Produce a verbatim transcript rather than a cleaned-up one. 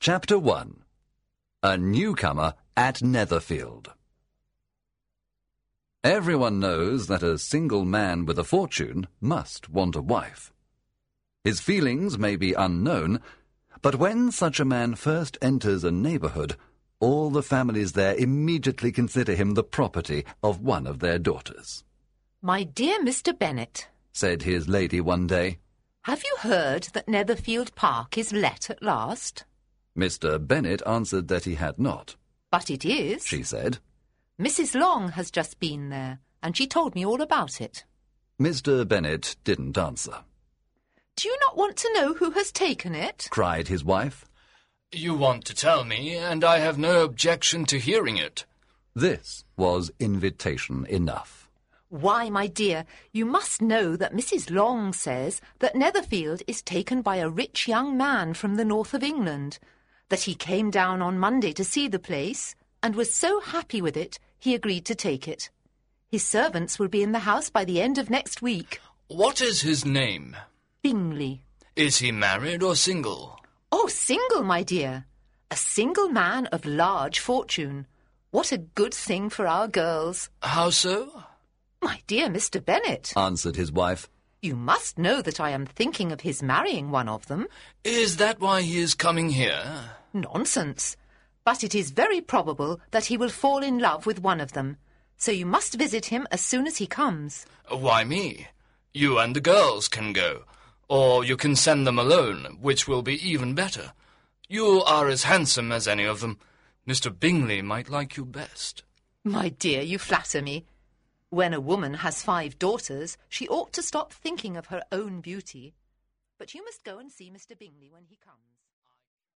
Chapter one. A Newcomer at Netherfield. Everyone knows that a single man with a fortune must want a wife. His feelings may be unknown, but when such a man first enters a neighbourhood, all the families there immediately consider him the property of one of their daughters. "My dear Mister Bennet," said his lady one day, "have you heard that Netherfield Park is let at last?" Mister Bennet answered that he had not. "But it is," she said. "Missus Long has just been there, and she told me all about it." Mister Bennet didn't answer. "Do you not want to know who has taken it?" cried his wife. "You want to tell me, and I have no objection to hearing it." This was invitation enough. "Why, my dear, you must know that Missus Long says that Netherfield is taken by a rich young man from the north of England, that he came down on Monday to see the place, and was so happy with it he agreed to take it. His servants will be in the house by the end of next week." "What is his name?" "Bingley." "Is he married or single?" "Oh, single, my dear. A single man of large fortune. What a good thing for our girls." "How so?" "My dear Mister Bennet," answered his wife, "you must know that I am thinking of his marrying one of them." "Is that why he is coming here?" "Nonsense. But it is very probable that he will fall in love with one of them, so you must visit him as soon as he comes." "Why me? You and the girls can go, or you can send them alone, which will be even better. You are as handsome as any of them. Mister Bingley might like you best." "My dear, you flatter me. When a woman has five daughters, she ought to stop thinking of her own beauty. But you must go and see Mister Bingley when he comes."